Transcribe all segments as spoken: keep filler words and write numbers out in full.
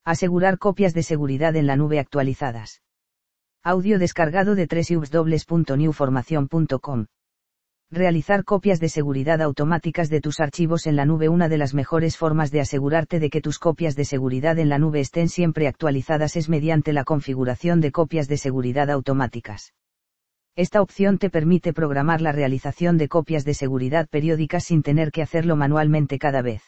Asegurar copias de seguridad en la nube actualizadas. Audio descargado de doble u doble u doble u punto new formación punto com. Realizar copias de seguridad automáticas de tus archivos en la nube. Una de las mejores formas de asegurarte de que tus copias de seguridad en la nube estén siempre actualizadas es mediante la configuración de copias de seguridad automáticas. Esta opción te permite programar la realización de copias de seguridad periódicas sin tener que hacerlo manualmente cada vez.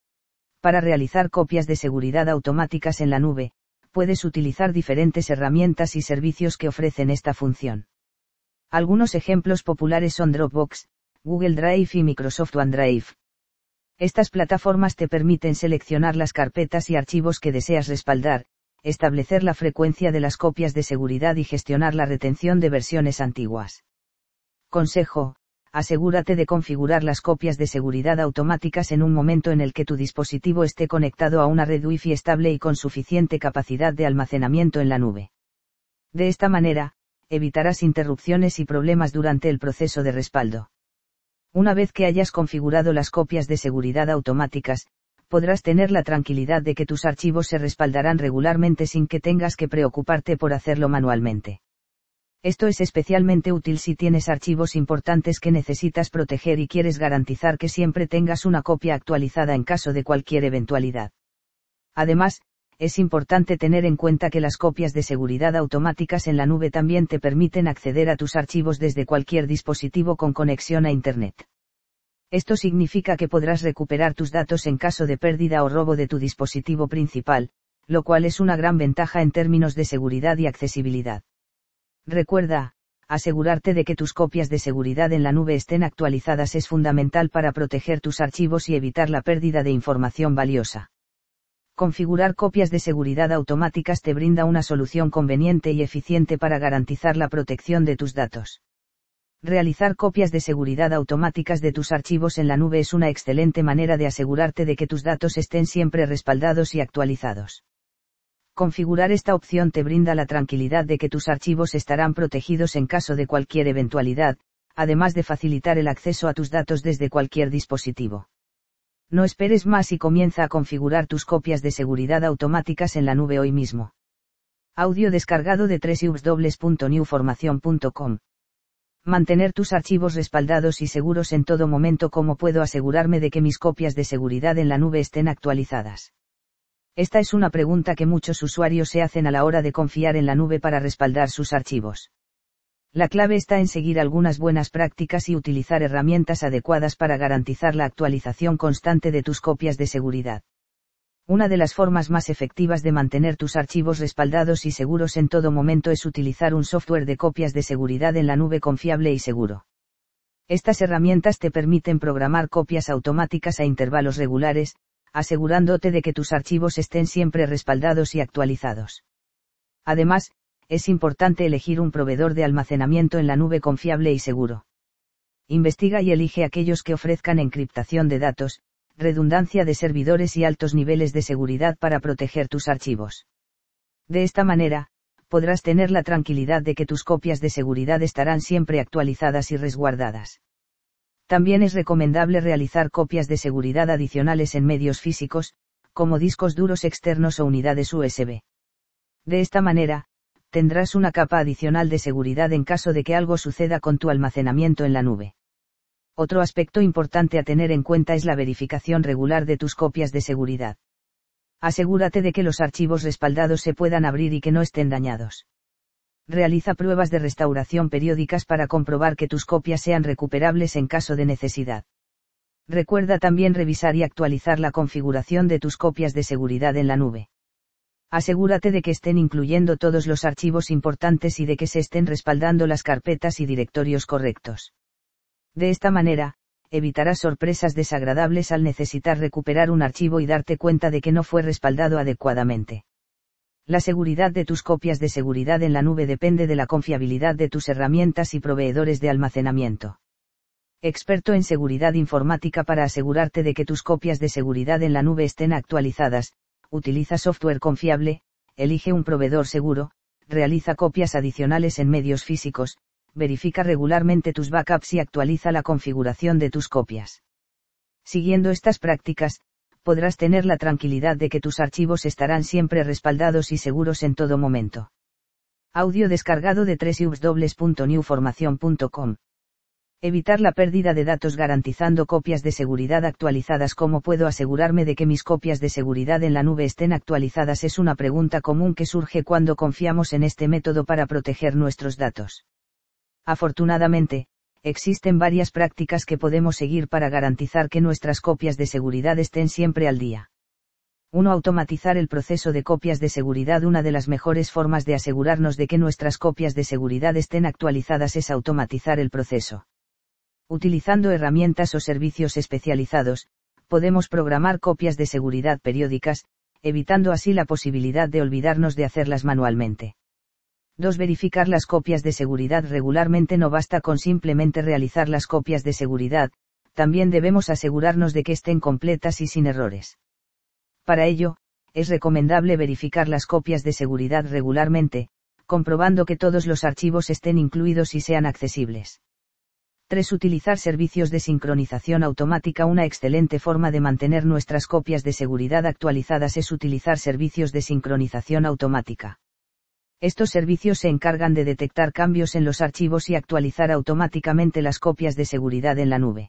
Para realizar copias de seguridad automáticas en la nube, puedes utilizar diferentes herramientas y servicios que ofrecen esta función. Algunos ejemplos populares son Dropbox, Google Drive y Microsoft OneDrive. Estas plataformas te permiten seleccionar las carpetas y archivos que deseas respaldar, establecer la frecuencia de las copias de seguridad y gestionar la retención de versiones antiguas. Consejo: asegúrate de configurar las copias de seguridad automáticas en un momento en el que tu dispositivo esté conectado a una red Wi-Fi estable y con suficiente capacidad de almacenamiento en la nube. De esta manera, evitarás interrupciones y problemas durante el proceso de respaldo. Una vez que hayas configurado las copias de seguridad automáticas, podrás tener la tranquilidad de que tus archivos se respaldarán regularmente sin que tengas que preocuparte por hacerlo manualmente. Esto es especialmente útil si tienes archivos importantes que necesitas proteger y quieres garantizar que siempre tengas una copia actualizada en caso de cualquier eventualidad. Además, es importante tener en cuenta que las copias de seguridad automáticas en la nube también te permiten acceder a tus archivos desde cualquier dispositivo con conexión a Internet. Esto significa que podrás recuperar tus datos en caso de pérdida o robo de tu dispositivo principal, lo cual es una gran ventaja en términos de seguridad y accesibilidad. Recuerda, asegurarte de que tus copias de seguridad en la nube estén actualizadas es fundamental para proteger tus archivos y evitar la pérdida de información valiosa. Configurar copias de seguridad automáticas te brinda una solución conveniente y eficiente para garantizar la protección de tus datos. Realizar copias de seguridad automáticas de tus archivos en la nube es una excelente manera de asegurarte de que tus datos estén siempre respaldados y actualizados. Configurar esta opción te brinda la tranquilidad de que tus archivos estarán protegidos en caso de cualquier eventualidad, además de facilitar el acceso a tus datos desde cualquier dispositivo. No esperes más y comienza a configurar tus copias de seguridad automáticas en la nube hoy mismo. Audio descargado de doble u doble u doble u punto new formación punto com. Mantener tus archivos respaldados y seguros en todo momento. ¿Cómo puedo asegurarme de que mis copias de seguridad en la nube estén actualizadas? Esta es una pregunta que muchos usuarios se hacen a la hora de confiar en la nube para respaldar sus archivos. La clave está en seguir algunas buenas prácticas y utilizar herramientas adecuadas para garantizar la actualización constante de tus copias de seguridad. Una de las formas más efectivas de mantener tus archivos respaldados y seguros en todo momento es utilizar un software de copias de seguridad en la nube confiable y seguro. Estas herramientas te permiten programar copias automáticas a intervalos regulares, asegurándote de que tus archivos estén siempre respaldados y actualizados. Además, es importante elegir un proveedor de almacenamiento en la nube confiable y seguro. Investiga y elige aquellos que ofrezcan encriptación de datos, redundancia de servidores y altos niveles de seguridad para proteger tus archivos. De esta manera, podrás tener la tranquilidad de que tus copias de seguridad estarán siempre actualizadas y resguardadas. También es recomendable realizar copias de seguridad adicionales en medios físicos, como discos duros externos o unidades U S B. De esta manera, tendrás una capa adicional de seguridad en caso de que algo suceda con tu almacenamiento en la nube. Otro aspecto importante a tener en cuenta es la verificación regular de tus copias de seguridad. Asegúrate de que los archivos respaldados se puedan abrir y que no estén dañados. Realiza pruebas de restauración periódicas para comprobar que tus copias sean recuperables en caso de necesidad. Recuerda también revisar y actualizar la configuración de tus copias de seguridad en la nube. Asegúrate de que estén incluyendo todos los archivos importantes y de que se estén respaldando las carpetas y directorios correctos. De esta manera, evitarás sorpresas desagradables al necesitar recuperar un archivo y darte cuenta de que no fue respaldado adecuadamente. La seguridad de tus copias de seguridad en la nube depende de la confiabilidad de tus herramientas y proveedores de almacenamiento. Experto en seguridad informática. Para asegurarte de que tus copias de seguridad en la nube estén actualizadas, utiliza software confiable, elige un proveedor seguro, realiza copias adicionales en medios físicos, verifica regularmente tus backups y actualiza la configuración de tus copias. Siguiendo estas prácticas, podrás tener la tranquilidad de que tus archivos estarán siempre respaldados y seguros en todo momento. Audio descargado de doble u doble u doble u punto new formación punto com. Evitar la pérdida de datos garantizando copias de seguridad actualizadas. ¿Cómo puedo asegurarme de que mis copias de seguridad en la nube estén actualizadas? Es una pregunta común que surge cuando confiamos en este método para proteger nuestros datos. Afortunadamente, existen varias prácticas que podemos seguir para garantizar que nuestras copias de seguridad estén siempre al día. uno. Automatizar el proceso de copias de seguridad. Una de las mejores formas de asegurarnos de que nuestras copias de seguridad estén actualizadas es automatizar el proceso. Utilizando herramientas o servicios especializados, podemos programar copias de seguridad periódicas, evitando así la posibilidad de olvidarnos de hacerlas manualmente. dos. Verificar las copias de seguridad regularmente. No basta con simplemente realizar las copias de seguridad, también debemos asegurarnos de que estén completas y sin errores. Para ello, es recomendable verificar las copias de seguridad regularmente, comprobando que todos los archivos estén incluidos y sean accesibles. tres. Utilizar servicios de sincronización automática. Una excelente forma de mantener nuestras copias de seguridad actualizadas es utilizar servicios de sincronización automática. Estos servicios se encargan de detectar cambios en los archivos y actualizar automáticamente las copias de seguridad en la nube.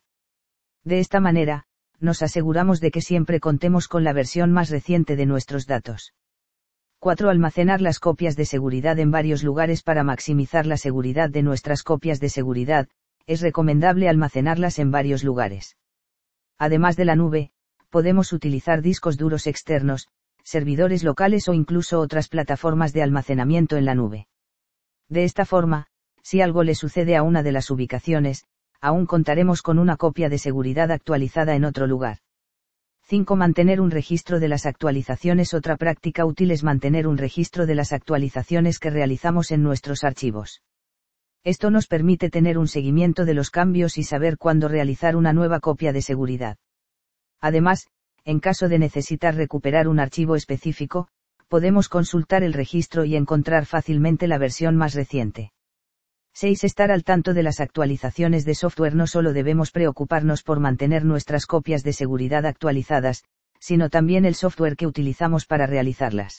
De esta manera, nos aseguramos de que siempre contemos con la versión más reciente de nuestros datos. cuatro. Almacenar las copias de seguridad en varios lugares. Para maximizar la seguridad de nuestras copias de seguridad, es recomendable almacenarlas en varios lugares. Además de la nube, podemos utilizar discos duros externos, servidores locales o incluso otras plataformas de almacenamiento en la nube. De esta forma, si algo le sucede a una de las ubicaciones, aún contaremos con una copia de seguridad actualizada en otro lugar. cinco. Mantener un registro de las actualizaciones. Otra práctica útil es mantener un registro de las actualizaciones que realizamos en nuestros archivos. Esto nos permite tener un seguimiento de los cambios y saber cuándo realizar una nueva copia de seguridad. Además, en caso de necesitar recuperar un archivo específico, podemos consultar el registro y encontrar fácilmente la versión más reciente. seis. Estar al tanto de las actualizaciones de software. No solo debemos preocuparnos por mantener nuestras copias de seguridad actualizadas, sino también el software que utilizamos para realizarlas.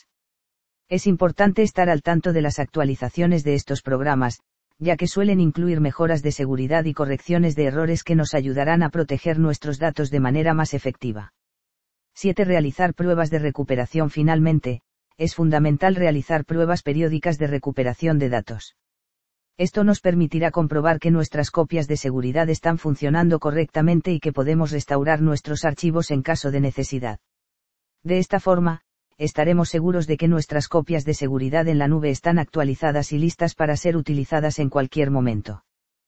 Es importante estar al tanto de las actualizaciones de estos programas, ya que suelen incluir mejoras de seguridad y correcciones de errores que nos ayudarán a proteger nuestros datos de manera más efectiva. siete. Realizar pruebas de recuperación. Finalmente, es fundamental realizar pruebas periódicas de recuperación de datos. Esto nos permitirá comprobar que nuestras copias de seguridad están funcionando correctamente y que podemos restaurar nuestros archivos en caso de necesidad. De esta forma, estaremos seguros de que nuestras copias de seguridad en la nube están actualizadas y listas para ser utilizadas en cualquier momento.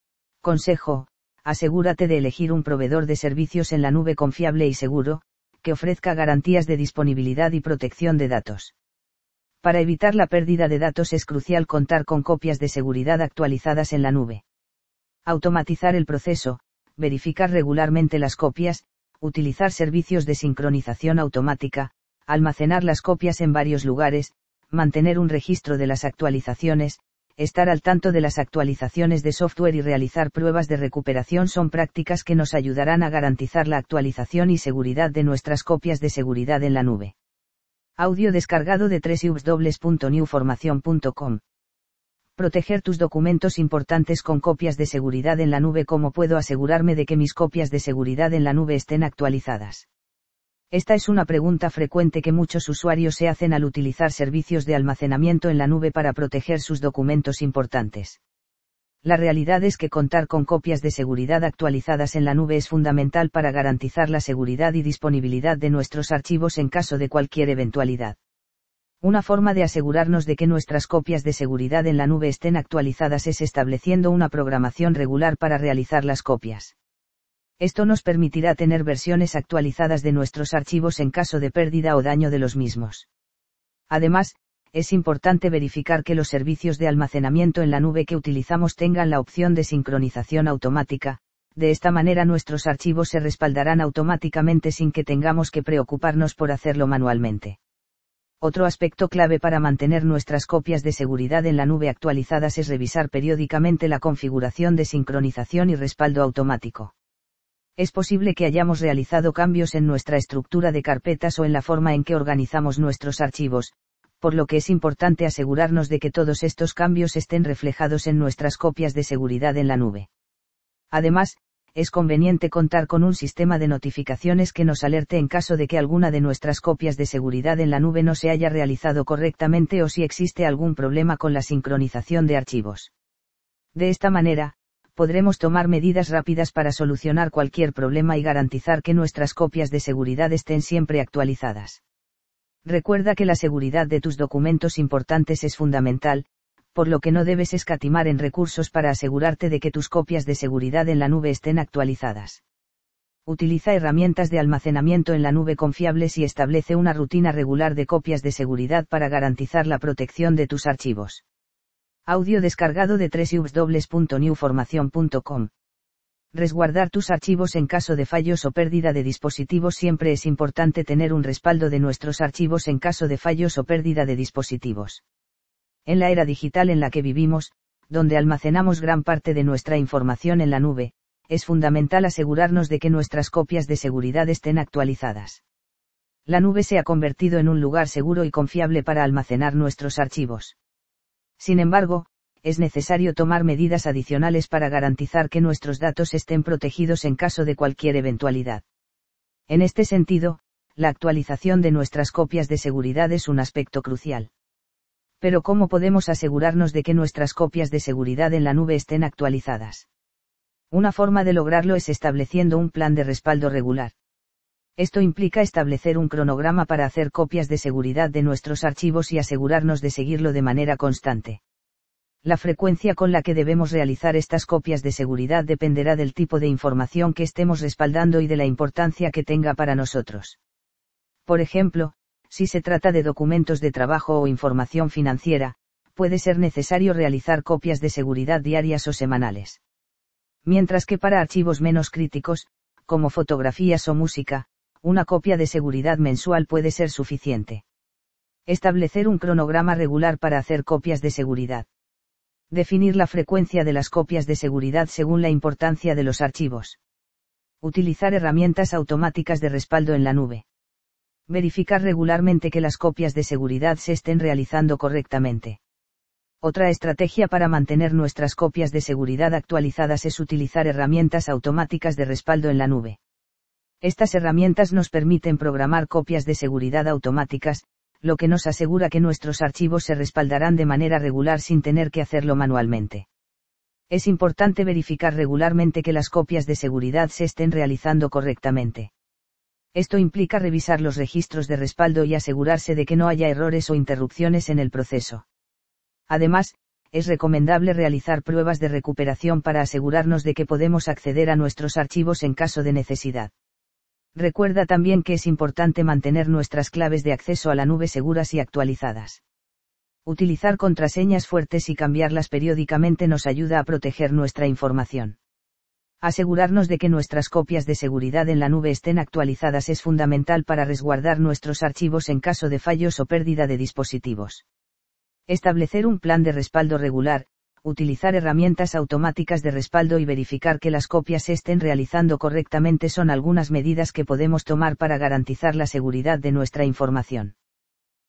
Consejo: asegúrate de elegir un proveedor de servicios en la nube confiable y seguro, que ofrezca garantías de disponibilidad y protección de datos. Para evitar la pérdida de datos es crucial contar con copias de seguridad actualizadas en la nube. Automatizar el proceso, verificar regularmente las copias, utilizar servicios de sincronización automática, almacenar las copias en varios lugares, mantener un registro de las actualizaciones, estar al tanto de las actualizaciones de software y realizar pruebas de recuperación son prácticas que nos ayudarán a garantizar la actualización y seguridad de nuestras copias de seguridad en la nube. Audio descargado de doble u doble u doble u punto new formación punto com. Proteger tus documentos importantes con copias de seguridad en la nube. ¿Cómo puedo asegurarme de que mis copias de seguridad en la nube estén actualizadas? Esta es una pregunta frecuente que muchos usuarios se hacen al utilizar servicios de almacenamiento en la nube para proteger sus documentos importantes. La realidad es que contar con copias de seguridad actualizadas en la nube es fundamental para garantizar la seguridad y disponibilidad de nuestros archivos en caso de cualquier eventualidad. Una forma de asegurarnos de que nuestras copias de seguridad en la nube estén actualizadas es estableciendo una programación regular para realizar las copias. Esto nos permitirá tener versiones actualizadas de nuestros archivos en caso de pérdida o daño de los mismos. Además, es importante verificar que los servicios de almacenamiento en la nube que utilizamos tengan la opción de sincronización automática. De esta manera nuestros archivos se respaldarán automáticamente sin que tengamos que preocuparnos por hacerlo manualmente. Otro aspecto clave para mantener nuestras copias de seguridad en la nube actualizadas es revisar periódicamente la configuración de sincronización y respaldo automático. Es posible que hayamos realizado cambios en nuestra estructura de carpetas o en la forma en que organizamos nuestros archivos, por lo que es importante asegurarnos de que todos estos cambios estén reflejados en nuestras copias de seguridad en la nube. Además, es conveniente contar con un sistema de notificaciones que nos alerte en caso de que alguna de nuestras copias de seguridad en la nube no se haya realizado correctamente o si existe algún problema con la sincronización de archivos. De esta manera, podremos tomar medidas rápidas para solucionar cualquier problema y garantizar que nuestras copias de seguridad estén siempre actualizadas. Recuerda que la seguridad de tus documentos importantes es fundamental, por lo que no debes escatimar en recursos para asegurarte de que tus copias de seguridad en la nube estén actualizadas. Utiliza herramientas de almacenamiento en la nube confiables y establece una rutina regular de copias de seguridad para garantizar la protección de tus archivos. Audio descargado de doble u doble u doble u punto new formación punto com. Resguardar tus archivos en caso de fallos o pérdida de dispositivos. Siempre es importante tener un respaldo de nuestros archivos en caso de fallos o pérdida de dispositivos. En la era digital en la que vivimos, donde almacenamos gran parte de nuestra información en la nube, es fundamental asegurarnos de que nuestras copias de seguridad estén actualizadas. La nube se ha convertido en un lugar seguro y confiable para almacenar nuestros archivos. Sin embargo, es necesario tomar medidas adicionales para garantizar que nuestros datos estén protegidos en caso de cualquier eventualidad. En este sentido, la actualización de nuestras copias de seguridad es un aspecto crucial. Pero ¿cómo podemos asegurarnos de que nuestras copias de seguridad en la nube estén actualizadas? Una forma de lograrlo es estableciendo un plan de respaldo regular. Esto implica establecer un cronograma para hacer copias de seguridad de nuestros archivos y asegurarnos de seguirlo de manera constante. La frecuencia con la que debemos realizar estas copias de seguridad dependerá del tipo de información que estemos respaldando y de la importancia que tenga para nosotros. Por ejemplo, si se trata de documentos de trabajo o información financiera, puede ser necesario realizar copias de seguridad diarias o semanales. Mientras que para archivos menos críticos, como fotografías o música, una copia de seguridad mensual puede ser suficiente. Establecer un cronograma regular para hacer copias de seguridad. Definir la frecuencia de las copias de seguridad según la importancia de los archivos. Utilizar herramientas automáticas de respaldo en la nube. Verificar regularmente que las copias de seguridad se estén realizando correctamente. Otra estrategia para mantener nuestras copias de seguridad actualizadas es utilizar herramientas automáticas de respaldo en la nube. Estas herramientas nos permiten programar copias de seguridad automáticas, lo que nos asegura que nuestros archivos se respaldarán de manera regular sin tener que hacerlo manualmente. Es importante verificar regularmente que las copias de seguridad se estén realizando correctamente. Esto implica revisar los registros de respaldo y asegurarse de que no haya errores o interrupciones en el proceso. Además, es recomendable realizar pruebas de recuperación para asegurarnos de que podemos acceder a nuestros archivos en caso de necesidad. Recuerda también que es importante mantener nuestras claves de acceso a la nube seguras y actualizadas. Utilizar contraseñas fuertes y cambiarlas periódicamente nos ayuda a proteger nuestra información. Asegurarnos de que nuestras copias de seguridad en la nube estén actualizadas es fundamental para resguardar nuestros archivos en caso de fallos o pérdida de dispositivos. Establecer un plan de respaldo regular, utilizar herramientas automáticas de respaldo y verificar que las copias se estén realizando correctamente son algunas medidas que podemos tomar para garantizar la seguridad de nuestra información.